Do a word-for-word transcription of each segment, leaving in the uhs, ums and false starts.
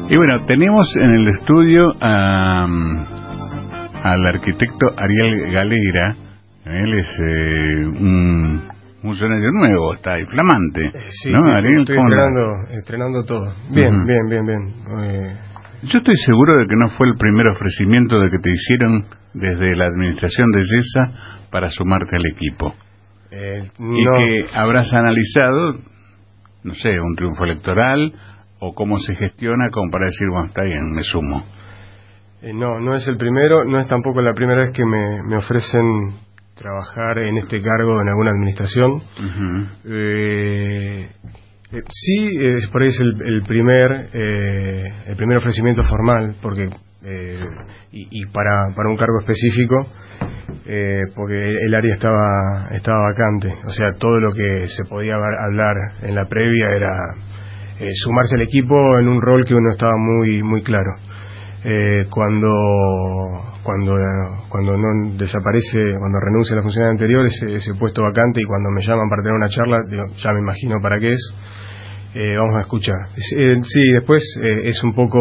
Y bueno, tenemos en el estudio a, al arquitecto Ariel Galera. Él es eh, un funcionario nuevo, está ahí, flamante. Eh, sí, ¿no, Ariel? Estoy estrenando, estrenando todo. Bien, uh-huh. bien, bien, bien. Eh... Yo estoy seguro de que no fue el primer ofrecimiento de que te hicieron desde la administración de Yesa para sumarte al equipo. Eh, y no. que habrás analizado, no sé, un triunfo electoral o cómo se gestiona como para decir, bueno, está bien, me sumo. Eh, no, no es el primero, no es tampoco la primera vez que me, me ofrecen trabajar en este cargo en alguna administración. Uh-huh. eh, eh, sí, eh, por ahí es el, el primer eh, el primer ofrecimiento formal, porque eh, y, y para, para un cargo específico, eh, porque el área estaba estaba vacante. O sea, todo lo que se podía hablar en la previa era eh, sumarse al equipo en un rol que uno estaba muy muy claro. Eh, cuando cuando cuando no desaparece, cuando renuncia a la función anterior, ese, ese puesto vacante, y cuando me llaman para tener una charla, digo, ya me imagino para qué es. Eh, vamos a escuchar. Eh, sí, después eh, es un poco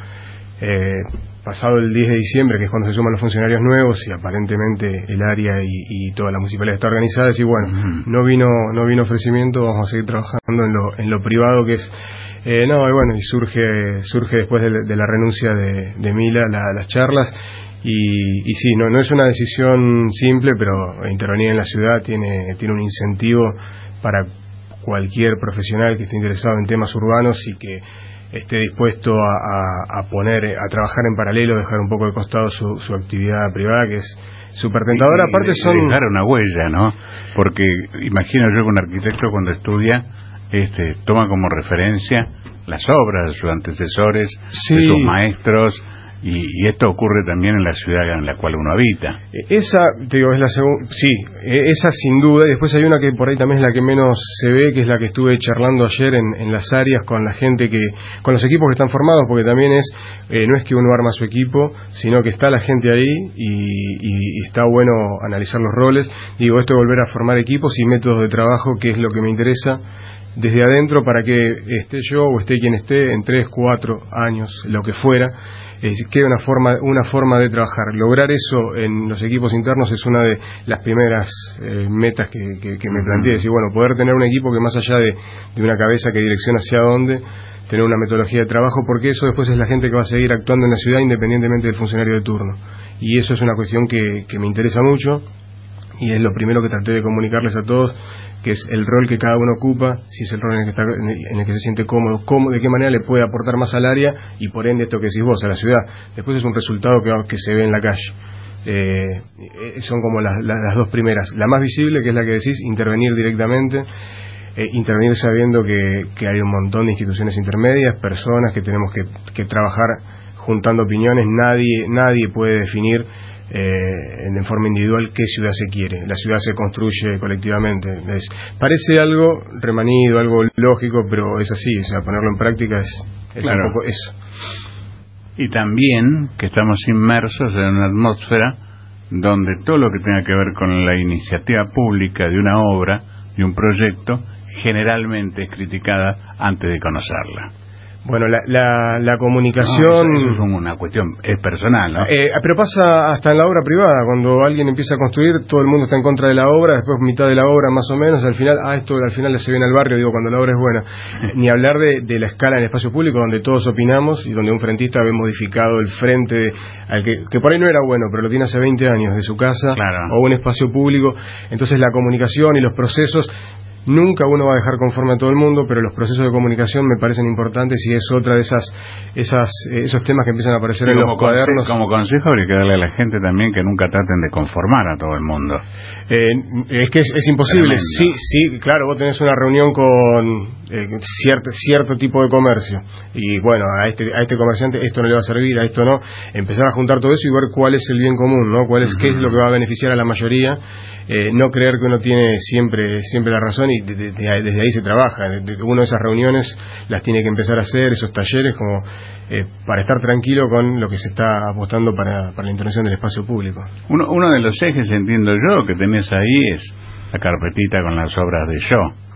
eh, pasado el diez de diciembre, que es cuando se suman los funcionarios nuevos, y aparentemente el área y, y toda la municipalidad está organizada, y bueno, uh-huh. no vino no vino ofrecimiento, vamos a seguir trabajando en lo en lo privado, que es Eh, no, y bueno, y surge surge después de, de la renuncia de, de Mila la, las charlas, y, y sí, no no es una decisión simple, pero intervenir en la ciudad tiene tiene un incentivo para cualquier profesional que esté interesado en temas urbanos y que esté dispuesto a, a, a poner, a trabajar en paralelo, dejar un poco de costado su, su actividad privada, que es súper tentadora. Y, aparte y son... dejar una huella, ¿no? Porque imagino yo que un arquitecto cuando estudia este toma como referencia las obras de sus antecesores, sí. de sus maestros, y, y esto ocurre también en la ciudad en la cual uno habita. Esa, te digo, es la segunda, sí, esa sin duda, y después hay una que por ahí también es la que menos se ve, que es la que estuve charlando ayer en, en las áreas con la gente que, con los equipos que están formados, porque también es, eh, no es que uno arma su equipo, sino que está la gente ahí, y, y, y está bueno analizar los roles. Digo, esto de volver a formar equipos y métodos de trabajo, que es lo que me interesa desde adentro, para que esté yo o esté quien esté en tres, cuatro años, lo que fuera, eh, quede una forma, una forma de trabajar. Lograr eso en los equipos internos es una de las primeras eh, metas que, que, que me planteé. Decir, bueno, poder tener un equipo que más allá de, de una cabeza que direcciona hacia dónde, tener una metodología de trabajo, porque eso después es la gente que va a seguir actuando en la ciudad independientemente del funcionario de turno. Y eso es una cuestión que, que me interesa mucho, y es lo primero que traté de comunicarles a todos, que es el rol que cada uno ocupa, si es el rol en el que, está, en el que se siente cómodo, cómo, de qué manera le puede aportar más al área, y por ende esto que decís vos, a la ciudad. Después es un resultado que, que se ve en la calle. Eh, son como las, las, las dos primeras. La más visible, que es la que decís, intervenir directamente, eh, intervenir sabiendo que, que hay un montón de instituciones intermedias, personas que tenemos que, que trabajar juntando opiniones. Nadie, nadie puede definir Eh, en forma individual qué ciudad se quiere. La ciudad se construye colectivamente. Es, parece algo remanido, algo lógico, pero es así. O sea, ponerlo en práctica es, es claro. un poco eso. Y también que estamos inmersos en una atmósfera donde todo lo que tenga que ver con la iniciativa pública de una obra, de un proyecto, generalmente es criticada antes de conocerla. Bueno, la, la, la comunicación... No, eso es una cuestión, es personal, ¿no? Eh, pero pasa hasta en la obra privada. Cuando alguien empieza a construir, todo el mundo está en contra de la obra, después mitad de la obra más o menos, al final, ah, esto al final se viene al barrio, digo, cuando la obra es buena. Ni hablar de, de la escala en el espacio público, donde todos opinamos y donde un frentista ve modificado el frente, de, al que, que por ahí no era bueno, pero lo tiene hace veinte años, de su casa, claro. o un espacio público. Entonces la comunicación y los procesos... Nunca uno va a dejar conforme a todo el mundo, pero los procesos de comunicación me parecen importantes, y es otra de esas, esas esos temas que empiezan a aparecer en los cuadernos. Como consejo habría que darle a la gente también que nunca traten de conformar a todo el mundo. Eh, es que es, es imposible. Tremendo. Sí, sí, claro, vos tenés una reunión con eh, cierto, cierto tipo de comercio, y bueno, a este, a este comerciante esto no le va a servir, a esto no. Empezar a juntar todo eso y ver cuál es el bien común, ¿no? Cuál es, uh-huh. qué es lo que va a beneficiar a la mayoría. Eh, no creer que uno tiene siempre siempre la razón, y de, de, de, desde ahí se trabaja. Uno de esas reuniones las tiene que empezar a hacer, esos talleres, como eh, para estar tranquilo con lo que se está apostando para, para la intervención del espacio público. Uno, uno de los ejes, entiendo yo, que tenés ahí es la carpetita con las obras de yo.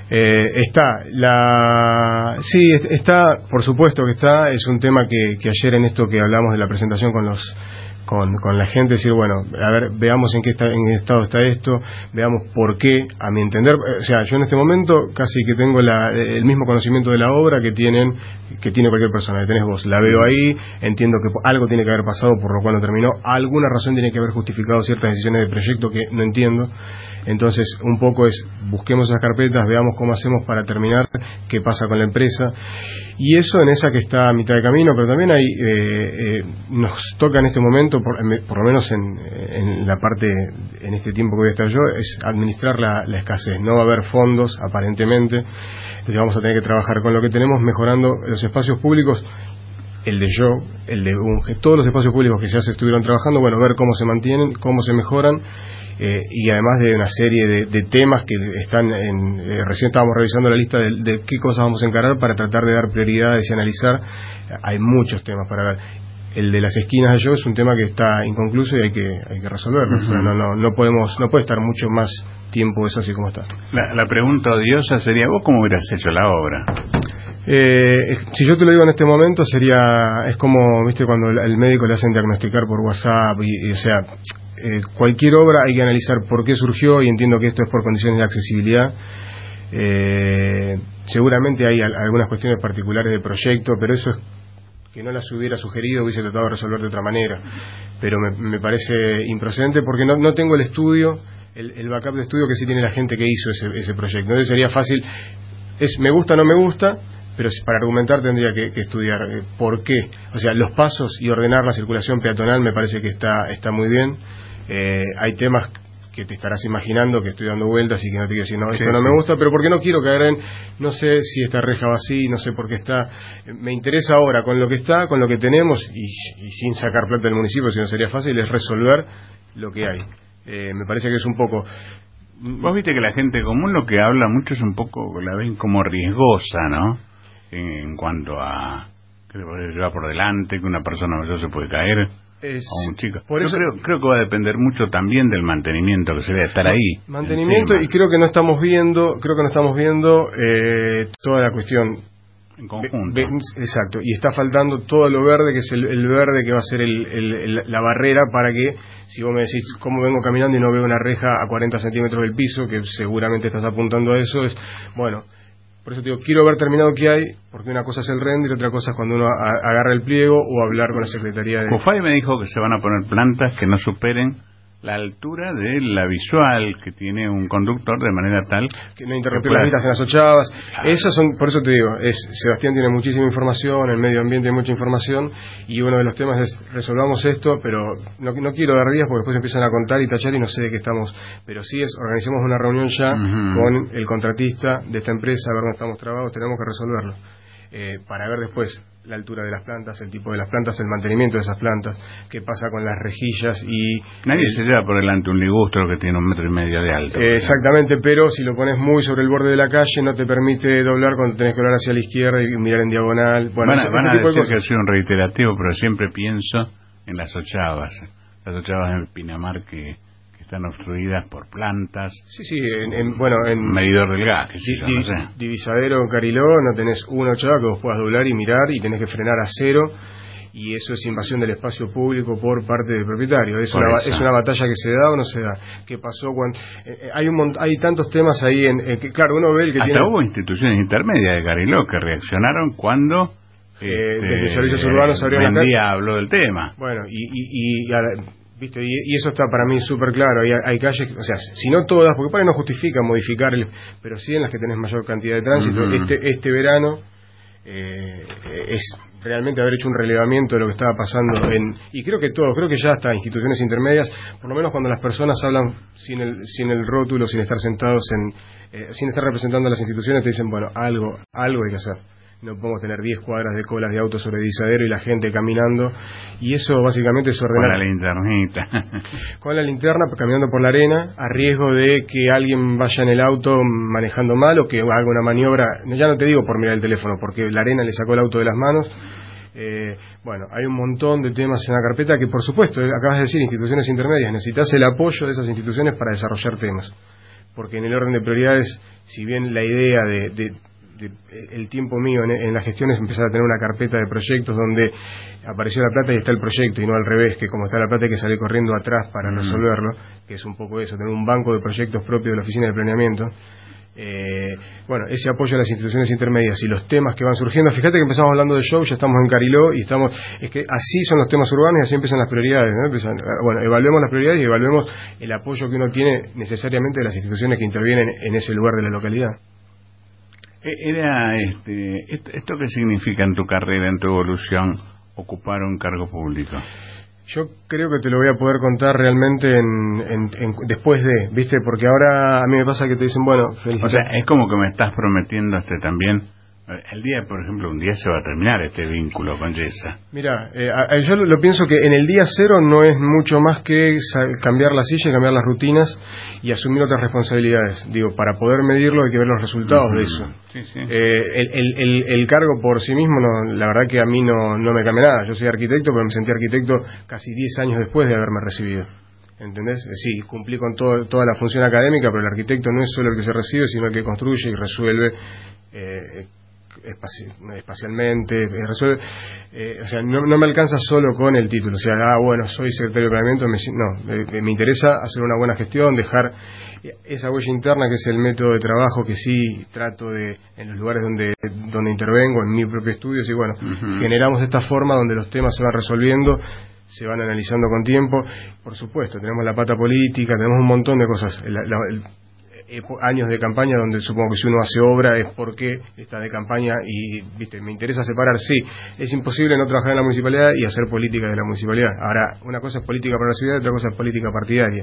Eh, está, la sí, está, por supuesto que está, es un tema que, que ayer en esto que hablamos de la presentación con los con, con la gente, decir, bueno, a ver, veamos en qué, está, en qué estado está esto, veamos por qué, a mi entender, o sea, yo en este momento casi que tengo la, el mismo conocimiento de la obra que tienen que tiene cualquier persona, que tenés vos, la veo ahí, entiendo que algo tiene que haber pasado por lo cual no terminó, alguna razón tiene que haber justificado ciertas decisiones de proyecto que no entiendo. Entonces, un poco es, busquemos esas carpetas, veamos cómo hacemos para terminar, qué pasa con la empresa. Y eso en esa que está a mitad de camino, pero también hay, eh, eh, nos toca en este momento, por, por lo menos en, en la parte, en este tiempo que voy a estar yo, es administrar la, la escasez. No va a haber fondos, aparentemente. Entonces vamos a tener que trabajar con lo que tenemos, mejorando los espacios públicos. El de yo, el de Bunge, todos los espacios públicos que ya se estuvieron trabajando, bueno, ver cómo se mantienen, cómo se mejoran. Eh, y además de una serie de, de temas que están en, eh, recién estábamos revisando la lista de, de qué cosas vamos a encarar para tratar de dar prioridades y analizar. Hay muchos temas para ver. El de las esquinas de yo es un tema que está inconcluso y hay que hay que resolverlo. Uh-huh. O sea, no no no podemos no puede estar mucho más tiempo eso así como está. La, la pregunta odiosa sería, ¿vos cómo hubieras hecho la obra? Eh, si yo te lo digo en este momento sería, es como, viste, cuando el médico le hacen diagnosticar por WhatsApp y, y o sea, eh, cualquier obra hay que analizar por qué surgió, y entiendo que esto es por condiciones de accesibilidad. Eh, seguramente hay al, algunas cuestiones particulares de proyecto, pero eso es que no las hubiera sugerido, hubiese tratado de resolver de otra manera, pero me, me parece improcedente porque no, no tengo el estudio, el, el backup de estudio que sí tiene la gente que hizo ese, ese proyecto. Entonces sería fácil, es me gusta o no me gusta, pero para argumentar tendría que, que estudiar eh, por qué, o sea, los pasos y ordenar la circulación peatonal me parece que está está muy bien. Eh, hay temas que te estarás imaginando que estoy dando vueltas y que no te quiero decir, no, esto sí, no sí. me gusta, pero porque no quiero caer en, no sé si esta reja va así, no sé por qué está, me interesa ahora con lo que está, con lo que tenemos, y, y sin sacar plata del municipio, si no sería fácil, es resolver lo que hay. Eh, me parece que es un poco... Vos viste que la gente común lo que habla mucho es un poco, la ven como riesgosa, ¿no? En, en cuanto a que se puede llevar por delante, que una persona mayor se puede caer. Es, a un chico. Por eso, Yo creo, creo que va a depender mucho también del mantenimiento que se debe estar ahí. Mantenimiento encima. Y creo que no estamos viendo, creo que no estamos viendo eh, toda la cuestión en conjunto. Be, be, exacto. Y está faltando todo lo verde, que es el, el verde que va a ser el, el, el, la barrera para que, si vos me decís cómo vengo caminando y no veo una reja a cuarenta centímetros del piso, que seguramente estás apuntando a eso, es bueno. Por eso te digo, quiero ver terminado qué hay, porque una cosa es el render y otra cosa es cuando uno a, agarra el pliego o hablar con la Secretaría de... Cufay me dijo que se van a poner plantas que no superen la altura de la visual que tiene un conductor, de manera tal que no interrumpir las vistas en las ochavas. Claro. Esas son, por eso te digo, es Sebastián tiene muchísima información, el medio ambiente hay mucha información, y uno de los temas es resolvamos esto, pero no, no quiero dar días porque después empiezan a contar y tachar y no sé de qué estamos, pero sí es, organicemos una reunión ya uh-huh. con el contratista de esta empresa, a ver dónde estamos trabados, tenemos que resolverlo. Eh, para ver después la altura de las plantas, el tipo de las plantas, el mantenimiento de esas plantas, qué pasa con las rejillas y... Nadie eh, se lleva por delante un ligustro que tiene un metro y medio de alto. Eh, exactamente, pero si lo pones muy sobre el borde de la calle no te permite doblar cuando tenés que doblar hacia la izquierda y mirar en diagonal. Bueno, van a, ese, van ese a tipo decir de que soy un reiterativo, pero siempre pienso en las ochavas, las ochavas en Pinamar que... están obstruidas por plantas. Sí, sí, en, en, bueno, en... medidor del gas, que sí, di, yo, no sé. Divisadero en Cariló, no tenés una ochava que vos puedas doblar y mirar y tenés que frenar a cero, y eso es invasión del espacio público por parte del propietario. Es, una, es una batalla que se da o no se da. ¿Qué pasó cuando...? Eh, hay un hay tantos temas ahí, en eh, que claro, uno ve el que Hasta tiene... hubo instituciones intermedias de Cariló que reaccionaron cuando... Eh, este, desde servicios urbanos abrieron la día habló del tema. Bueno, y... y, y, y ahora, ¿viste? Y, y eso está para mí súper claro. Hay, hay calles, o sea, si no todas, porque para no justifica modificar, el, pero sí en las que tenés mayor cantidad de tránsito. Uh-huh. Este este verano eh, es realmente haber hecho un relevamiento de lo que estaba pasando en, y creo que todos, creo que ya hasta instituciones intermedias, por lo menos cuando las personas hablan sin el sin el rótulo, sin estar sentados en, eh, sin estar representando a las instituciones, te dicen, bueno, algo algo hay que hacer. No podemos tener diez cuadras de colas de autos sobre Disadero y la gente caminando, y eso básicamente es ordenar. Con la linternita. Con la linterna, caminando por la arena, a riesgo de que alguien vaya en el auto manejando mal o que haga una maniobra, ya no te digo por mirar el teléfono, porque la arena le sacó el auto de las manos. Eh, bueno, hay un montón de temas en la carpeta que, por supuesto, acabas de decir, instituciones intermedias, necesitas el apoyo de esas instituciones para desarrollar temas. porque en el orden de prioridades, si bien la idea de, de, de el tiempo mío en, en la gestión es empezar a tener una carpeta de proyectos donde apareció la plata y está el proyecto, y no al revés, que como está la plata hay que salir corriendo atrás para mm. resolverlo, que es un poco eso, tener un banco de proyectos propio de la Oficina de Planeamiento. Eh, bueno, ese apoyo a las instituciones intermedias y los temas que van surgiendo. Fíjate que empezamos hablando de show, ya estamos en Cariló y estamos, es que así son los temas urbanos y así empiezan las prioridades, ¿no? Empiezan, bueno, evaluemos las prioridades y evaluemos el apoyo que uno tiene necesariamente de las instituciones que intervienen en ese lugar de la localidad. Era este, esto qué significa en tu carrera, en tu evolución, ocupar un cargo público. Yo creo que te lo voy a poder contar realmente en, en, en, después de, ¿viste? Porque ahora a mí me pasa que te dicen, bueno, felicidades. O sea, es como que me estás prometiendo este también. El día, por ejemplo, un día se va a terminar este vínculo con Yesa. Mira, eh, yo lo, lo pienso que en el día cero no es mucho más que cambiar la silla, cambiar las rutinas y asumir otras responsabilidades. Digo, para poder medirlo hay que ver los resultados uh-huh. de eso. Sí, sí. Eh, el, el, el, el cargo por sí mismo, no, la verdad que a mí no, no me cambia nada. Yo soy arquitecto, pero me sentí arquitecto casi diez años después de haberme recibido. ¿Entendés? Sí, cumplí con todo, toda la función académica, pero el arquitecto no es solo el que se recibe, sino el que construye y resuelve eh, Espaci- espacialmente, eh, resuelve, eh, o sea, no, no me alcanza solo con el título, o sea, ah, bueno, soy secretario de planeamiento, me, no, me, me interesa hacer una buena gestión, dejar esa huella interna que es el método de trabajo que sí trato de, en los lugares donde donde intervengo, en mi propio estudio, y bueno, uh-huh. generamos esta forma donde los temas se van resolviendo, se van analizando con tiempo, por supuesto, tenemos la pata política, tenemos un montón de cosas, la, la, el, años de campaña donde supongo que si uno hace obra es porque está de campaña y, viste, me interesa separar, sí, es imposible no trabajar en la municipalidad y hacer política de la municipalidad. Ahora, una cosa es política para la ciudad, otra cosa es política partidaria.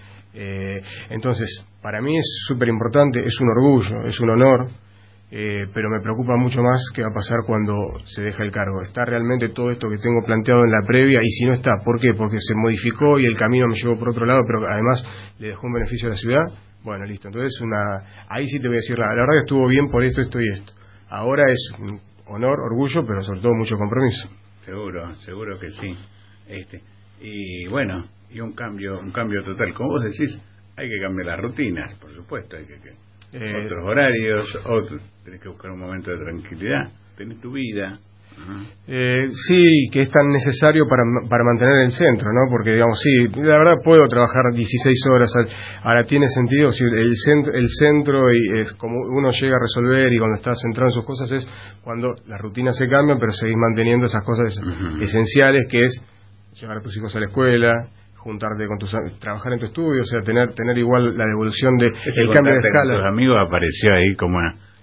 Eh, entonces, para mí es súper importante, es un orgullo, es un honor, eh, pero me preocupa mucho más qué va a pasar cuando se deja el cargo. ¿Está realmente todo esto que tengo planteado en la previa? Y si no está, ¿por qué? Porque se modificó y el camino me llevó por otro lado, pero además le dejó un beneficio a la ciudad. Bueno, listo, entonces una ahí sí te voy a decir, la, la verdad que estuvo bien por esto, esto y esto. Ahora es un honor, orgullo, pero sobre todo mucho compromiso. Seguro, seguro que sí. Este y bueno, y un cambio, un cambio total. Como vos decís, hay que cambiar las rutinas, por supuesto, hay que, que eh, otros horarios, otros, tenés que buscar un momento de tranquilidad, tenés tu vida. Uh-huh. Eh, sí, que es tan necesario para, para mantener el centro, ¿no? Porque, digamos, sí, la verdad puedo trabajar dieciséis horas, ahora tiene sentido, si el centro, el centro y es como uno llega a resolver y cuando está centrado en sus cosas es cuando las rutinas se cambian, pero seguís manteniendo esas cosas uh-huh. esenciales, que es llevar a tus hijos a la escuela, juntarte con tus trabajar en tu estudio, o sea, tener tener igual la devolución de Ese el cambio de escala. Con tus amigos apareció ahí como una